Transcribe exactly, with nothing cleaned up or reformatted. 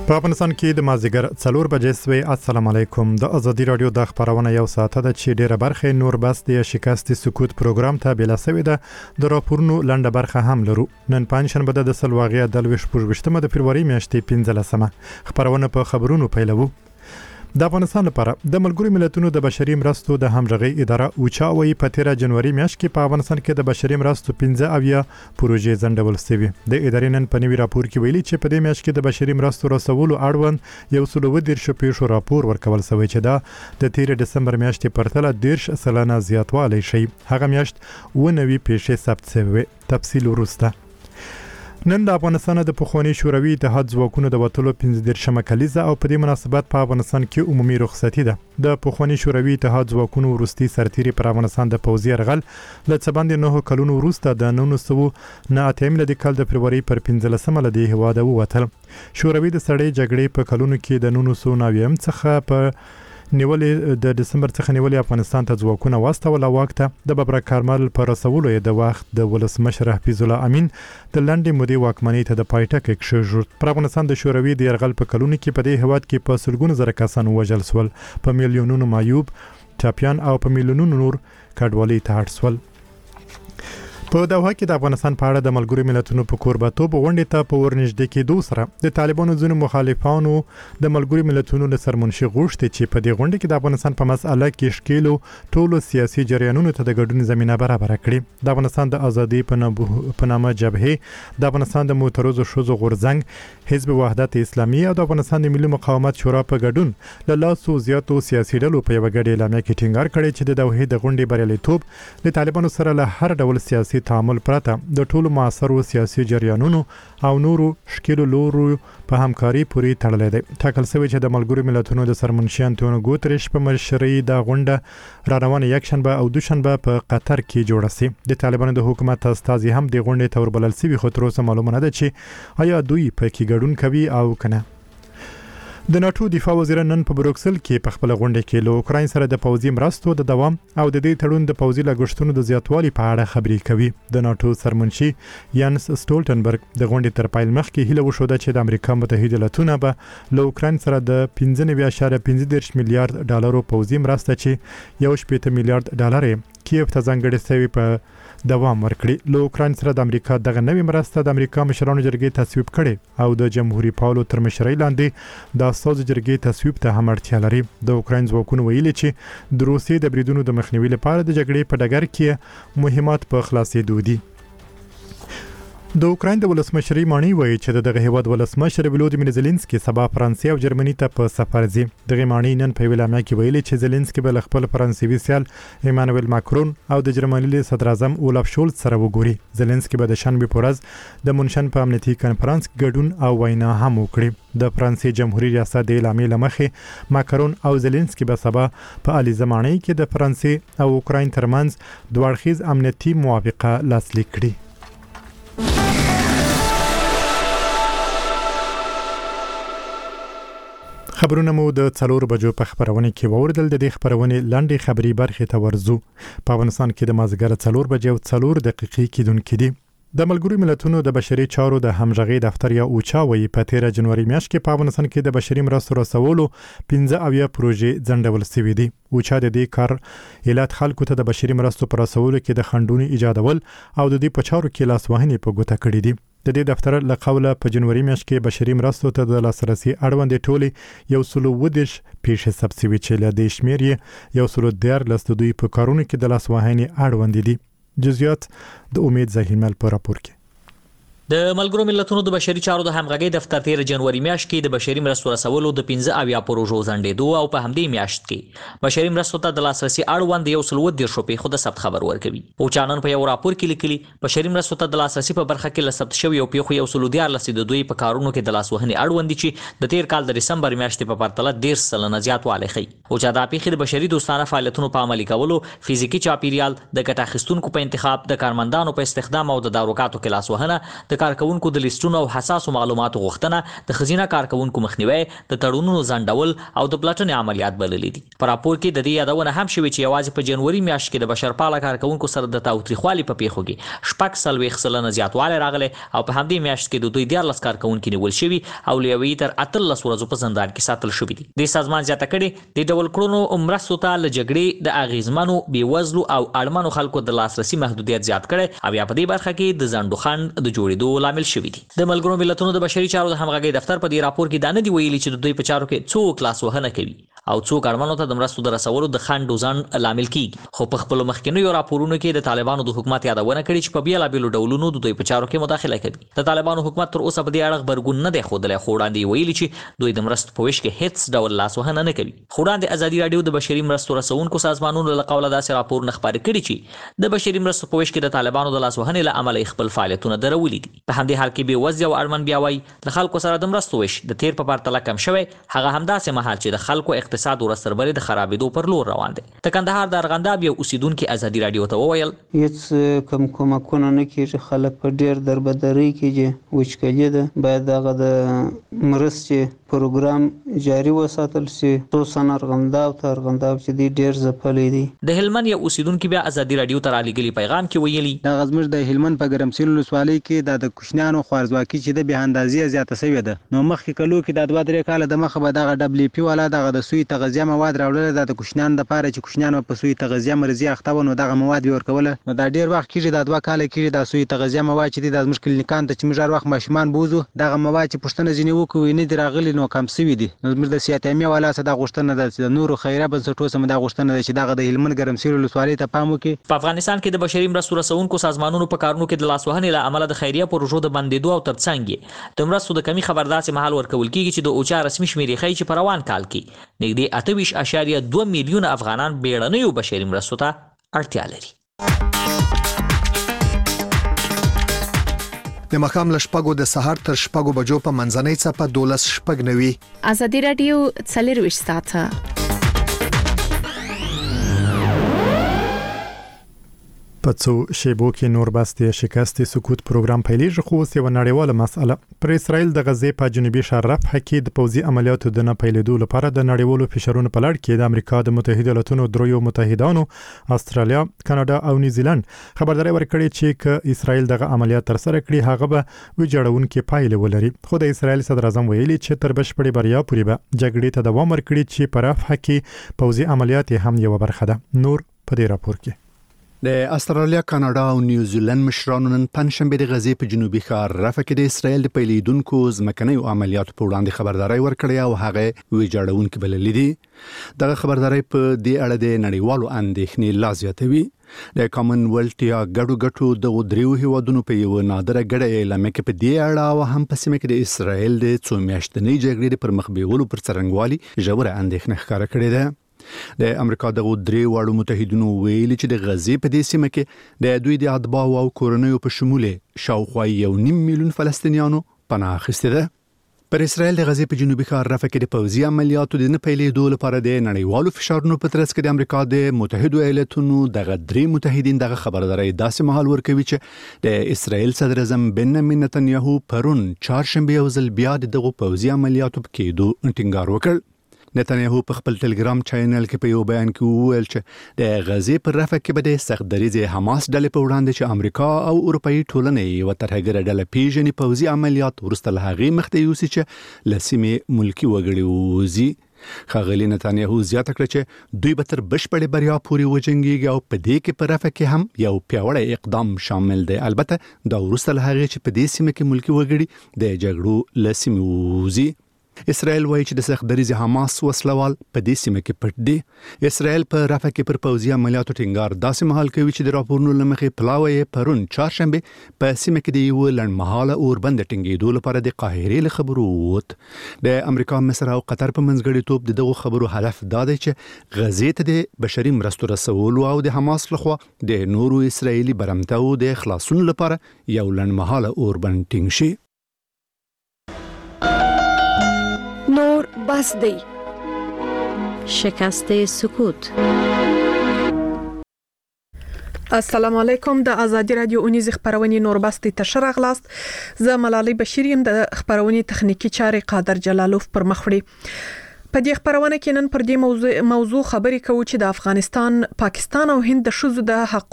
په افغانستان کې د مازیګر څلور بجې سوي. السلام علیکم. د ازادي رادیو د خبرونه یو ساعت د چې ډیره برخه نور بس د شکست سکوت پروګرام ته بلا سوي ده. د راپورونو لنډه برخه هم لرو. نن پنځشنبه د سلواغیا د لويش پوجبشتمه د فبراير میاشتې پنځلسمه خبرونه په خبرونو پیلوو. د افغانستان لپاره د ملګرو ملتونو د بشري مرستو د همغږي اداره اوچاوي په تیر جنوري میاشت کې په افغانستان کې د بشري مرستو پنځه اویا پروژې ځنډول شوې. د ادارې نن په نوي راپور کې ویلي چې په دې میاشت کې د بشري مرستو رسولو اړوند یو سل و دیرش پیښو راپور ورکول شوی چې دا د تیر دسمبر میاشتې پرتله دیرش سلنه زیاتوالی شي. هغه میاشت و نوي پیښې ثبت شوې. تفصیل وروسته. نن د افغانستان د پخوانی شوروي اتحاد ځواکونو د وټلو پنځه دیرشمه کلیزه او په دې مناسبت په افغانستان کې عمومي رخصتي ده. د پخوانی شوروي اتحاد ځواکونو وروستي سرتیري پر افغانستان د پوځي یرغل له څباندې نه کلونو وروسته د نولس سوه نه اتیا د کال د فبراير پر پنځلسمه له دې هواده ووتل. شوروي د سړې جګړې په کلونو کې د نولس سوه نوي څخه په نیولې د دسمبر څخه نیولې افغانستان ته ځواکونه واستول او وخت د ببرک کارمل پر رسولو د وخت د ولسمشر حفیظ الله امین د لنډې مودې واکمنۍ ته د پایټک کښژ پر افغانستان د شوروي د يرغل په کلونو کې په دې هواد کې په سلګونو زره کسان وژل شول، په میلیونونو معیوب ټاپیان او په میلیونونو نور کډوالۍ ته اړ شول. په دوحه کې د افغانستان په اړه د ملګرو ملتونو په کوربتوب غونډې ته په ورنږدې کېدو سره د طالبانو ځینو مخالفانو د ملګرو ملتونو له سرمنشي غوښتي چې په دې غونډه کې د افغانستان په مسأله کې شکیلو ټولو سیاسي جریانونو ته د ګډون زمينه برابر کړي. د افغانستان د ازادي په نامه جبهه، د افغانستان د معترضو شوزو غورځنګ، حزب وحدت اسلامي او د افغانستان د ملي مقاومت شورا په ګډون له لاسو زیاتو سیاسي ډلو په یو ګډه اعلامیه کې ټینګار کړی چې د دوحه د غونډې بریالیتوب د طالبانو سره له هر ډول سیاسي تعامل پرته د ټولو معاصرو سیاسي جریانونو او نورو شکلو لورو په همکاري پوری تړلې ده. ټاکل شوی چې د ملګرو ملتونو د سرمنشي انټونیو ګوتریش په مشرۍ د غونډه را روانه یک شنبه او دوشنبه په قطر کې جوړه شي. د طالبانو د حکومت استازي هم د غونډې تور بلل شوی خو تر اوسه معلومه نه ده چې آیا دوی په کې ګډون کوي او کنه. د ناتو دفاع وزیر نن په بروکسل کې په خپل غونډه کې له اوکراین سره د پوځي مرستو د دوام او د دې تړون د پوځي لګښتونو د زیاتوالي په اړه خبرې کوي. د ناتو سرمنشي یانس سټولټنبرګ د غونډې تر پایل مخکې هیله وشوده چې د امریکا متحده ایالاتونو به له اوکراین سره د پنځه نوي اعشاریه پنځه دېرش میلیارډ ډالرو پوځي مرسته چې یو شپږ میلیارډ ډالر کیف ته ځانګړې شوی په دوام ورکړي. له اوکراین سره د امریکا دغه نوې مرسته د امریکا مشرانو جرګې تصویب کړي او د جمهوریت پاولو تر مشرۍ لاندې د اساسي جرګې تصویب ته هم اړتیا لري. د اوکراین ځواکونو ویلي چې د روسیې د بریدونو د مخنیوي لپاره د جګړې په ډګر کې مهمات په خلاصېدو دي. د اوکراین د ولسمشرۍ مانی وایي چې دغه هیواد ولسمشر ولودیمیر زيلنسکي سبا فرانسې او جرمني ته په سفر ځي. دغه مانی نن په ویلامه کې ویلي چې زيلنسکي به خپل فرانسوي سیال ایمانوئل ماکرون او د جرمني صدر اعظم اولاف شولز سره وګوري. زيلنسکي به د شنبه په ورځ د مونشن په امنیتي کانفرنس ګډون او وینا هم وکړي. د فرانسې جمهوریت ریاست د اعلامیې لمخې ماکرون او زيلنسکي به سبا په الیزه مانی کې د فرانسې او اوکراین ترمنځ دوه اړخیز امنیتي موافقه لاسلیک کړي. خبرونه مو د څلور بجو په خبرونه کې ووردل. د دې خبرونه لاندې خبري برخه ته ورزو. په افغانستان کې د مازیګر څلور بجو او څلور دقیقې کې دونکې دي. د ملګرو ملتونو د بشري چارو د همغږي دفتر یا اوچاوي په تیر جنوري میاشت کې په افغانستان کې د بشري مرستو رسولو پنځه اویا پروژې ځنډول شوې دي. اوچا د دې کار علت خلکو ته د بشري مرستو پر رسولو کې د خندونو ایجادول او د دې په چارو کې لاسوهنې په ګوته کړې دي. د دې دفتر له قوله په جنوري میاشت کې بشري مرستو ته د لاسرسي اړوند ټولي یو سل و دیرش پیښې ثبت شوې چې له دې شمیر یې یو سل دیارلس د دوی په کارونو کې د لاسوهنې اړوند دي. جزئیات د امید زهیرمل په راپور کې. د ملګرو ملتونو د بشري چارو د همغږي دفتر تیر جنوري میاشت کې د بشري مرستو رسولو د پنځه اویا پروژو ځنډېدو او په همدې میاشت کې بشري مرستو ته د لاسرسي اړوند یو سل و دیرش پیښو د ثبت خبر ورکوي. او چانن په یو راپور کې لیکلي بشري مرستو ته د لاسرسي په برخه کې ثبت شوی یو پیښو یو سل دیارلس د دوی په کارونو کې د لاسوهنې اړوند دي چې د تیر کال د دسمبر میاشتې په پرتله ډیر سلنه زیاتوالی ښيي. او چې دا پیښې د بشري دوستانه فعالیتونو په عملي کولو، فزیکی چاپیریال، د ګټه اخیستونکو په انتخاب، د کارمندانو په استخدام او د داروګاتو کې لاسوهنه، د د کارکونکو د لیستونو او حساسو معلوماتو غوښتنه د خزینه کارکونکو مخنیوي د تړونونو ځنډول او د پلاټنې عملیات بللي دي. په راپور کې د دې یادونه هم شوې چې یوازې په جنوري میاشت کې د بشرپاله کارکونکو سره د تاوتریخوالي په پیښو کې شپږ څلوېښت سلنه زیاتوالی راغلی او په همدې میاشت کې د دوی دیارلس کارکونکي نیول شوي او له یوې تر اتلس ورځو په زندان کې ساتل شوي دي. دې سازمان زیاته کړې د ډول کړنو مرستو ته له جګړې د اغیزمنو بېوزلو او اړمنو خلکو د لاسرسي محدودیت زیات کړی او یا په دې برخه کې د ځنډو خنډ د جوړېدو لامل شوي دي. د ملګرو ملتونو د بشري چارو د همغږۍ دفتر په دې راپور کې دا نه دي ویلي چې د دوی په چارو کې څوک لاسوهنه کوي او څوک اړمنو ته د مرستو د رسولو د خنډ او ځنډ لامل کیږي. خو په خپلو مخکینیو راپورونو کې د طالبانو د حکومت یادونه کړې چې په بېلابېلو ډولونو د دوی په چارو کې مداخله کوي. د طالبانو حکومت تر اوسه په دې اړه غبرګون نه دی ښودلی، خو وړاندې ویلي چې دوی د مرستو په ویش کې هیڅ ډول لاسوهنه نه کوي. خو وړاندې ازادي راډیو د بشري مرستو رسونکو سازمانونو له قوله داسې راپورونه خپاره کړي چې د بشري مرستو په ویش کې د طالبانو د لاسوهنې له امله خپل فعالیتونه درولي دي. په همدې حال کې بېوزلي او اړمن بیا وایي د خلکو سره د مرستو ویش د تیر په پرتله کم شوی، هغه همداسې مهال چې د خلکو اقتصاد ورستربرې د خرابېدو پر لور روان دی. د کندهار د ارغنداب یو اوسیدونکي ازادي راډیو ته وویل هیڅ کم کومکونه نه کېږي، خلک په ډېر دربدرۍ کې دي، وچکلي ده. باید هغه د مرستې پروګرام جاري وساتل شي، خصوصا ارغنداب ته ارغنداب چې دی ډېر ځپلی دی. د هلمند یو اوسیدونکي بیا ازادي راډیو ته رالیږلي پیغام کې ویلي دغه زموږ د هلمند په ګرمسیر ولسوالۍ کې دا د کوچنیانو خوارځواکي چې د بې اندازې زیاته سوې ده. نو مخکې کلو کې دا دوه درې کاله د مخه به دغه ډبلیو پي والا دغه د سوی تغذیه مواد راوړل، دا د کوچنیانو دپاره چې کوچنیان په سوی تغذیه مرضي اخته وو، نو دغه مواد یې ورکوله. نو دا ډېر وخت کېږي، دا دوه کاله کېږي دا سوی تغذیه مواد چې دي دا زموږ کلینیکانو ته چې موږ هر وخت ماشومان بوځو، دغه مواد چې پوښتنه ځینې وکړو نه دي راغلي، نو کم سوي دي. نو زموږ د سیاتیمې والا څخه دا غوښتنه ده چې د نورو خیریه بنسټونو څخه دا غوښتنه ده چې دغه د هلمند ګرمسیر ولسوالۍ ته پام وکړي. په افغانستان کې د بشري مرستو رسونکو سازمانونو په کارونو کې د لاسوهنې له امله د خیریه پروژو د بندېدو او ترڅنګ یې د مرستو د کمی خبر داسې مهال ورکول کېږي چې د اوچا رسمي شمېرې ښیي چې په روان کال کې نږدې اته ویشت اعشاریه دوه میلیونه افغانان بیړنیو بشري مرستو ته اړتیا لري. د مخام له شپږو د سهار تر شپږو بجو په منځنۍ څپه دولس شپږ نوي. ازادي راډیو څلرویشت ساعته په څو شیبو کې نور بستي شکست سکوت پروګرام پیلېږي، خو اوس یو نړیواله مسأله. پر اسرائیل د غزې په جنوبي شهر رفح کې د پوځي عملیاتو د نه پیلېدو لپاره د نړیوالو فشارونو په لړ کې د امریکا د متحده ایالاتونو دریو متحدانو استرالیا، کاناډا او نیوزیلند خبرداري ورکړې چې که اسرائیل دغه عملیات تر سره کړي هغه به ویجاړونکې پایلې ولري. خو د اسرائیل صدر اعظم ویلي چې تر بشپړې بریا پورې به جګړې ته دوام ورکړي چې په رفح کې پوځي عملیات هم یو برخه ده. نور په دې راپور کې د استرالیا، کاناډا او نیوزیلند مشرانو نن پنځشنبه د غزې په جنوبي ښار رفح کې د اسرائیل د پیلېدونکو ځمکنیو عملیاتو په وړاندې خبرداري ورکړې او هغه ویجاړونکې بللې دي. دغه خبرداري په دې اړه د نړیوالو اندېښنې لا زیاتوي. د کامن ویلث یا ګډو ګټو د دریو هیوادونو په یو نادره ګډه اعلامیه کې په دې اړه او هم په سیمه کې د اسرائیل د څو میاشتنۍ جګړې پر مخ بیولو پر څرنګوالي ژوره اندېښنه ښکاره کړې ده. د امریکا د درې واړو متحدینو ویلي چې د غزې په دې سیمه کې د دوی د اتباعو او کورنیو په شمول شاوخوا یو نیم میلیون فلسطینیانو پناه اخیستې ده. پر اسرائیل د غزې په جنوبي ښار رفح کې د پوځي عملیاتو د نه پیلېدو لپاره د نړیوالو فشارونو په ترڅ کې د امریکا د متحده ایالاتونو دغه درې متحدین دغه خبرداري داسې مهال ورکوي چې د اسرائیل صدر اعظم بنیامین نتنیاهو پرون چهارشنبه یو ځل بیا دغه پوځي عملیاتو په کېدو ټینګار وکړ. نتنیاهو په خپل ټلګرام چینل کې په یو بیان کې وویل چې د غزې پر رفح کې به د سخت دریځ حماس ډلې په وړاندې چې امریکا او اروپאי ټولنې یو ترهګر ډله پیژني پوځي عملیات ورسته له هغې مخته یوسي چې له سیمې ملکي وګړي ووځي. ښاغلي نتنیاهو زیاته کړه چې دوی به تر بشپړې بریا پورې وجنګېږي او په دې کې په رفح کې هم یو پیاوړی اقدام شامل دی. البته دا ورسته له هغې چې په دې سیمه کې ملکي وګړي د جګړو له سیمې ووځي. اسرائیل وایي چې د سخت دریځ حماس وسلوال په دې سیمه کې پټ دي. اسرائیل په رفح کې پر پوځي عملیاتو ټینګار داسې مهال کوي چې د راپورونو له مخې پلاوی پرون چهارشنبه په سیمه کې د یو لنډمهاله اوربند ټینګېدو لپاره د قاهرې له خبرو ووت. د امریکا، مصر او قطر په منځګړیتوب د دغو خبرو هدف دا دی چې غزې ته د بشري مرستو رسولو او د حماس لخوا د نورو اسرائیلي برمتو د خلاصون لپاره یو لنډمهاله اوربند ټینګ شي. نور بس دی شکست سکوت. السلام علیکم. د ازادي رادیو اونیز خبرونه نور بستي تشر غلاست. زه ملالۍ بشیریم د خبرونه تخنیکی چارې قادر جلالوف پر مخوړي. په دې خبرونه کې نن پر دې موضوع موضوع خبرې کوو چې د افغانستان، پاکستان او هند د شذو د حق